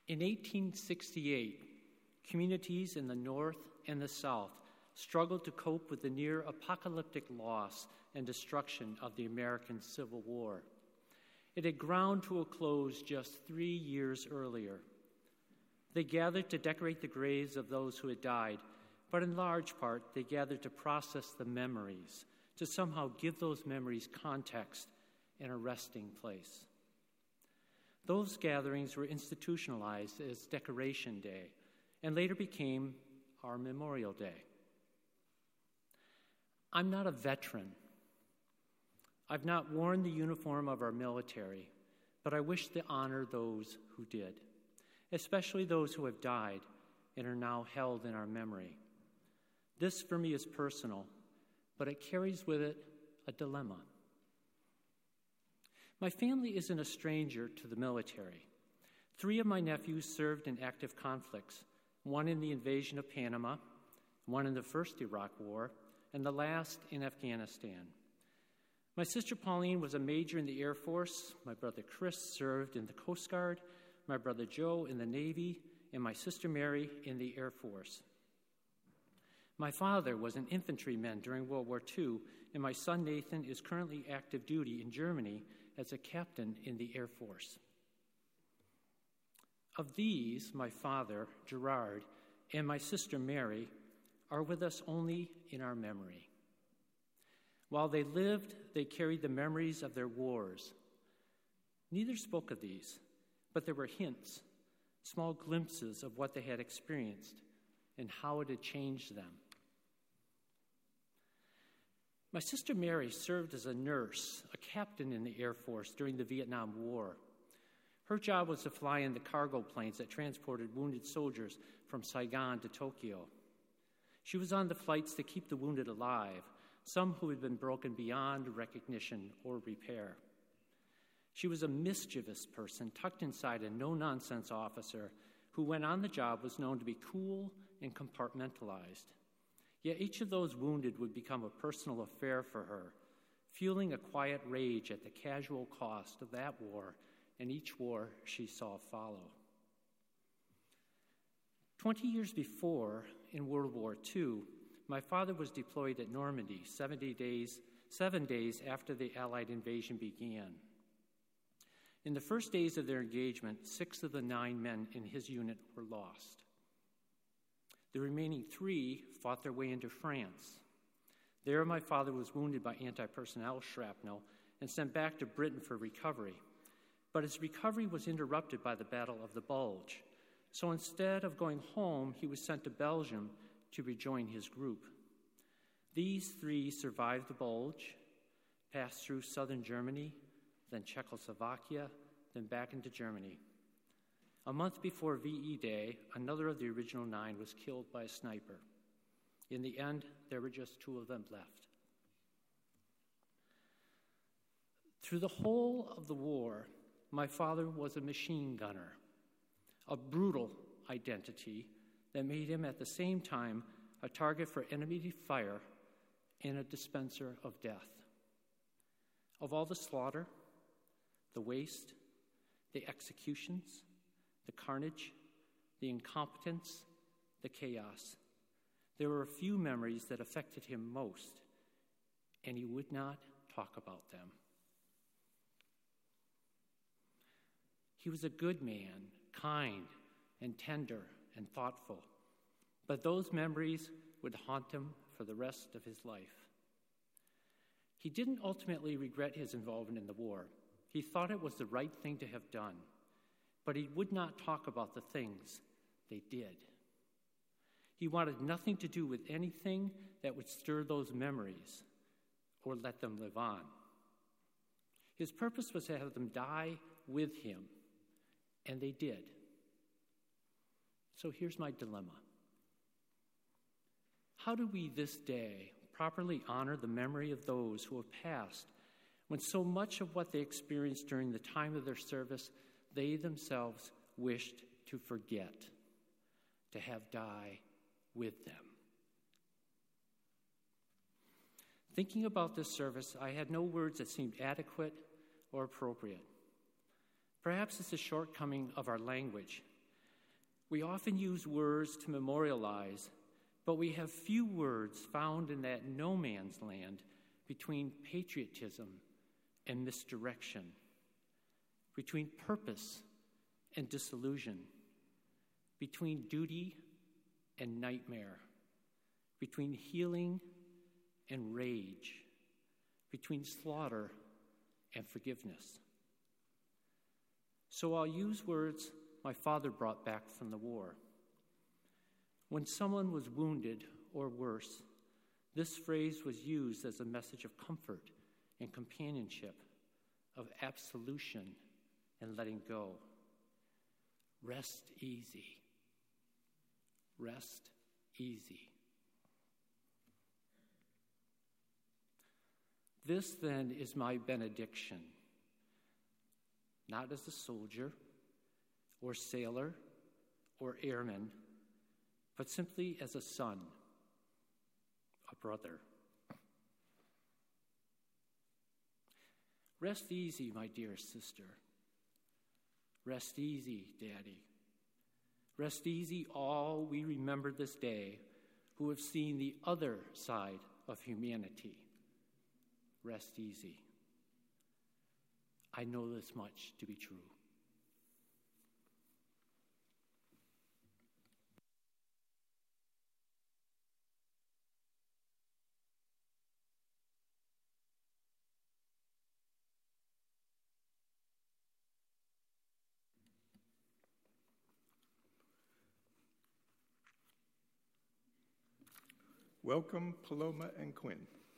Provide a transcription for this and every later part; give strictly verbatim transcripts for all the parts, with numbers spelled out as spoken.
In eighteen sixty-eight, communities in the North and the South struggled to cope with the near-apocalyptic loss and destruction of the American Civil War. It had ground to a close just three years earlier. They gathered to decorate the graves of those who had died, but in large part, they gathered to process the memories, to somehow give those memories context and a resting place. Those gatherings were institutionalized as Decoration Day and later became our Memorial Day. I'm not a veteran. I've not worn the uniform of our military, but I wish to honor those who did, especially those who have died and are now held in our memory. This, for me, is personal, but it carries with it a dilemma. My family isn't a stranger to the military. Three of my nephews served in active conflicts, one in the invasion of Panama, one in the first Iraq War, and the last in Afghanistan. My sister Pauline was a major in the Air Force, my brother Chris served in the Coast Guard, my brother Joe in the Navy, and my sister Mary in the Air Force. My father was an infantryman during World War Two, and my son Nathan is currently active duty in Germany as a captain in the Air Force. Of these, my father, Gerard, and my sister Mary are with us only in our memory. While they lived, they carried the memories of their wars. Neither spoke of these, but there were hints, small glimpses of what they had experienced and how it had changed them. My sister Mary served as a nurse, a captain in the Air Force during the Vietnam War. Her job was to fly in the cargo planes that transported wounded soldiers from Saigon to Tokyo. She was on the flights to keep the wounded alive, some who had been broken beyond recognition or repair. She was a mischievous person tucked inside a no-nonsense officer who, when on the job, was known to be cool and compartmentalized. Yet each of those wounded would become a personal affair for her, fueling a quiet rage at the casual cost of that war and each war she saw follow. Twenty years before, in World War Two, my father was deployed at Normandy seventy days, seven days after the Allied invasion began. In the first days of their engagement, six of the nine men in his unit were lost. The remaining three fought their way into France. There, my father was wounded by anti-personnel shrapnel and sent back to Britain for recovery. But his recovery was interrupted by the Battle of the Bulge. So instead of going home, he was sent to Belgium to rejoin his group. These three survived the Bulge, passed through southern Germany, then Czechoslovakia, then back into Germany. A month before V E Day, another of the original nine was killed by a sniper. In the end, there were just two of them left. Through the whole of the war, my father was a machine gunner, a brutal identity that made him at the same time a target for enemy fire and a dispenser of death. Of all the slaughter, the waste, the executions, the carnage, the incompetence, the chaos, there were a few memories that affected him most, and he would not talk about them. He was a good man, kind and tender and thoughtful, but those memories would haunt him for the rest of his life. He didn't ultimately regret his involvement in the war. He thought it was the right thing to have done, but he would not talk about the things they did. He wanted nothing to do with anything that would stir those memories or let them live on. His purpose was to have them die with him, and they did. So here's my dilemma. How do we this day properly honor the memory of those who have passed when so much of what they experienced during the time of their service they themselves wished to forget, to have die with them? Thinking about this service, I had no words that seemed adequate or appropriate. Perhaps it's a shortcoming of our language, We often use words to memorialize, but we have few words found in that no man's land between patriotism and misdirection, between purpose and disillusion, between duty and nightmare, between healing and rage, between slaughter and forgiveness. So I'll use words my father brought back from the war. When someone was wounded or worse, this phrase was used as a message of comfort and companionship, of absolution and letting go. Rest easy. Rest easy. This, then, is my benediction, not as a soldier or sailor or airman, but simply as a son, a brother. Rest easy, my dear sister. Rest easy, Daddy. Rest easy, all we remember this day who have seen the other side of humanity. Rest easy. I know this much to be true. Welcome, Paloma and Quinn.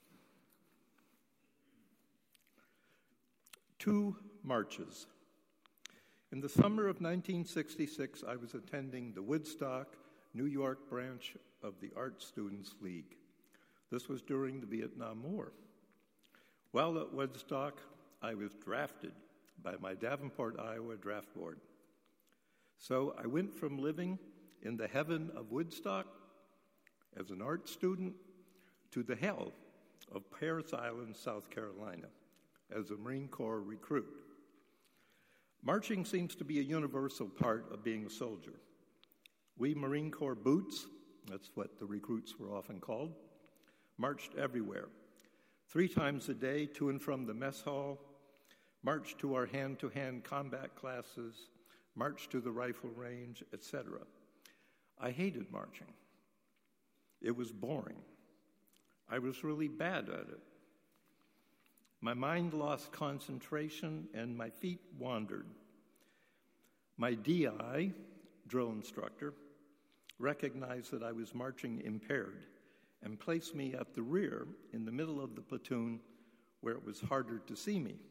Two marches. In the summer of nineteen sixty-six, I was attending the Woodstock, New York branch of the Art Students League. This was during the Vietnam War. While at Woodstock, I was drafted by my Davenport, Iowa draft board. So I went from living in the heaven of Woodstock as an art student to the hell of Parris Island, South Carolina, as a Marine Corps recruit. Marching seems to be a universal part of being a soldier. We Marine Corps boots, that's what the recruits were often called, marched everywhere. Three times a day, to and from the mess hall, marched to our hand-to-hand combat classes, marched to the rifle range, et cetera. I hated marching. It was boring. I was really bad at it. My mind lost concentration and my feet wandered. My D I, drill instructor, recognized that I was marching impaired and placed me at the rear in the middle of the platoon where it was harder to see me.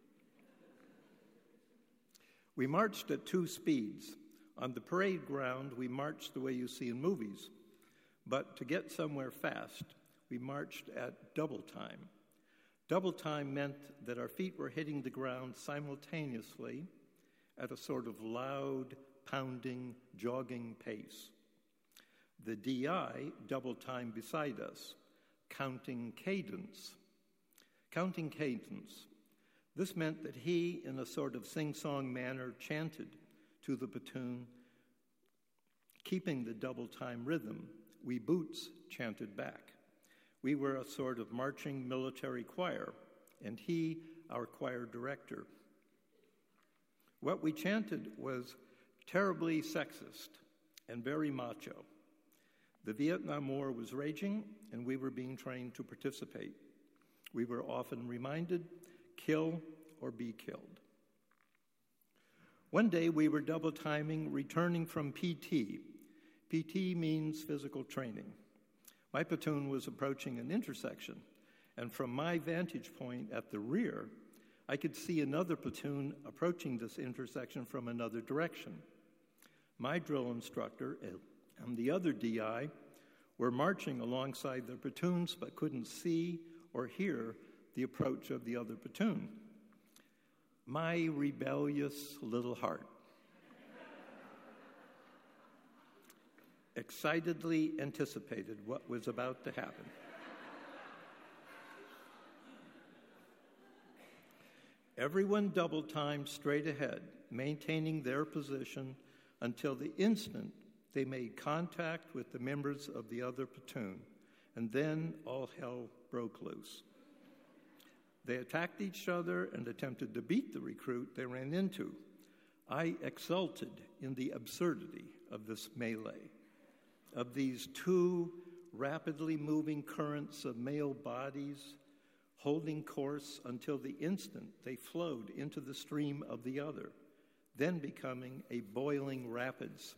We marched at two speeds. On the parade ground, we marched the way you see in movies. But to get somewhere fast, we marched at double time. Double time meant that our feet were hitting the ground simultaneously at a sort of loud, pounding, jogging pace. The D I double time beside us, counting cadence. Counting cadence. This meant that he, in a sort of sing-song manner, chanted to the platoon, keeping the double time rhythm. We boots chanted back. We were a sort of marching military choir, and he, our choir director. What we chanted was terribly sexist and very macho. The Vietnam War was raging, and we were being trained to participate. We were often reminded, kill or be killed. One day we were double timing, returning from P T. P T means physical training. My platoon was approaching an intersection, and from my vantage point at the rear, I could see another platoon approaching this intersection from another direction. My drill instructor and the other D I were marching alongside their platoons but couldn't see or hear the approach of the other platoon. My rebellious little heart excitedly anticipated what was about to happen. Everyone double-timed straight ahead, maintaining their position until the instant they made contact with the members of the other platoon, and then all hell broke loose. They attacked each other and attempted to beat the recruit they ran into. I exulted in the absurdity of this melee, of these two rapidly moving currents of male bodies holding course until the instant they flowed into the stream of the other, then becoming a boiling rapids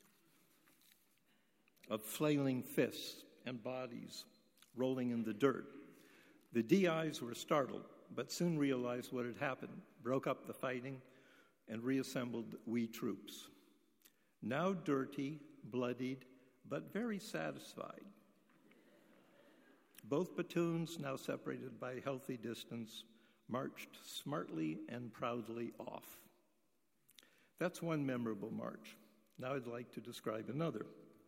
of flailing fists and bodies rolling in the dirt. The D Is were startled, but soon realized what had happened, broke up the fighting, and reassembled we troops. Now dirty, bloodied, but very satisfied. Both platoons, now separated by a healthy distance, marched smartly and proudly off. That's one memorable march. Now I'd like to describe another.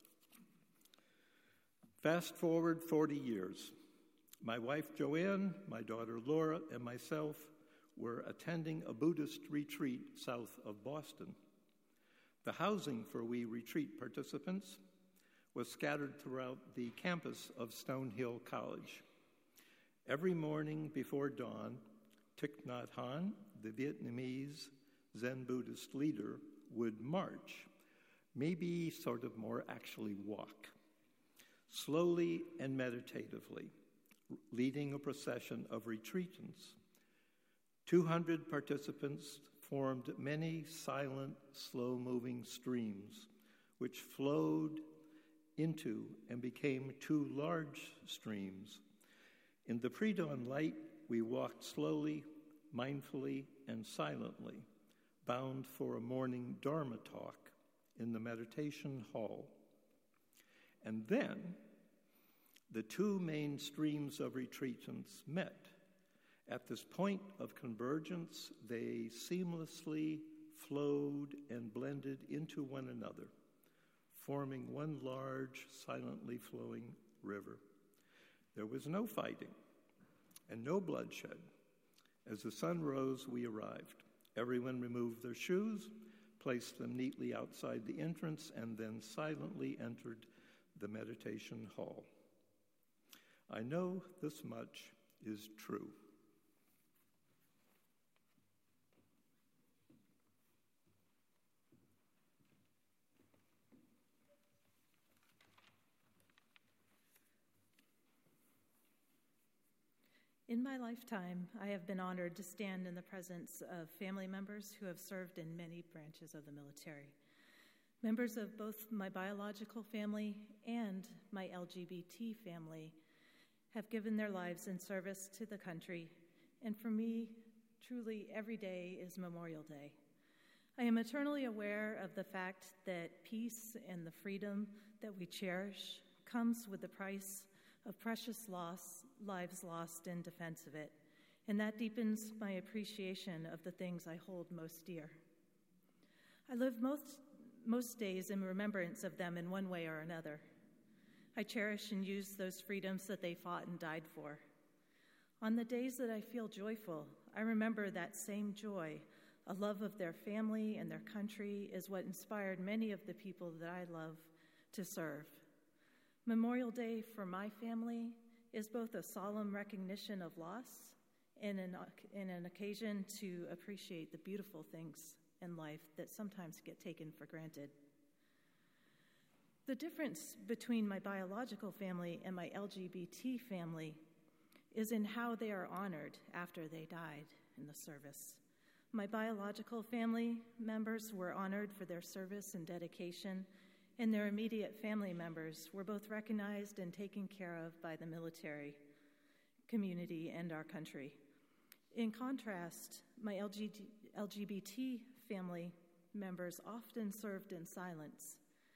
Fast forward forty years. My wife Joanne, my daughter Laura, and myself were attending a Buddhist retreat south of Boston. The housing for we retreat participants was scattered throughout the campus of Stonehill College. Every morning before dawn, Thich Nhat Hanh, the Vietnamese Zen Buddhist leader, would march, maybe sort of more actually walk, slowly and meditatively, leading a procession of retreatants. two hundred participants formed many silent, slow-moving streams, which flowed into and became two large streams. In the pre-dawn light, we walked slowly, mindfully, and silently, bound for a morning Dharma talk in the meditation hall. And then, the two main streams of retreatants met. At this point of convergence, they seamlessly flowed and blended into one another, forming one large, silently flowing river. There was no fighting and no bloodshed. As the sun rose, we arrived. Everyone removed their shoes, placed them neatly outside the entrance, and then silently entered the meditation hall. I know this much is true. In my lifetime, I have been honored to stand in the presence of family members who have served in many branches of the military. Members of both my biological family and my L G B T family have given their lives in service to the country, and for me, truly every day is Memorial Day. I am eternally aware of the fact that peace and the freedom that we cherish comes with the price of precious loss, lives lost in defense of it, and that deepens my appreciation of the things I hold most dear. I live most, most days in remembrance of them in one way or another. I cherish and use those freedoms that they fought and died for. On the days that I feel joyful, I remember that same joy. A love of their family and their country is what inspired many of the people that I love to serve. Memorial Day for my family is both a solemn recognition of loss and an, and an occasion to appreciate the beautiful things in life that sometimes get taken for granted. The difference between my biological family and my L G B T family is in how they are honored after they died in the service. My biological family members were honored for their service and dedication, and their immediate family members were both recognized and taken care of by the military community and our country. In contrast, my L G B T family members often served in silence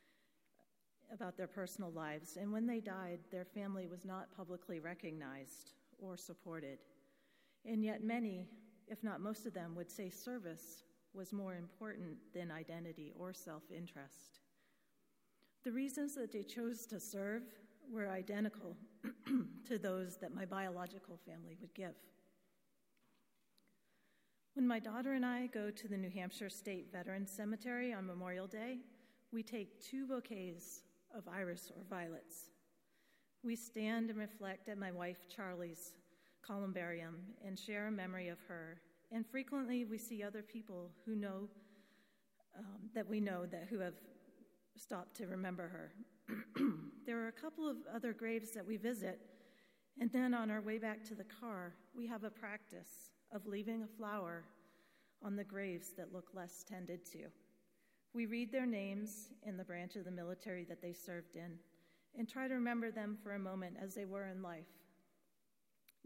about their personal lives, and when they died, their family was not publicly recognized or supported. And yet many, if not most of them, would say service was more important than identity or self-interest. The reasons that they chose to serve were identical to those that my biological family would give. When my daughter and I go to the New Hampshire State Veterans Cemetery on Memorial Day, we take two bouquets of iris or violets. We stand and reflect at my wife Charlie's columbarium and share a memory of her. And frequently we see other people who know um, that we know that who have stopped to remember her. There are a couple of other graves that we visit, and then on our way back to the car, we have a practice of leaving a flower on the graves that look less tended to. We read their names in the branch of the military that they served in and try to remember them for a moment as they were in life.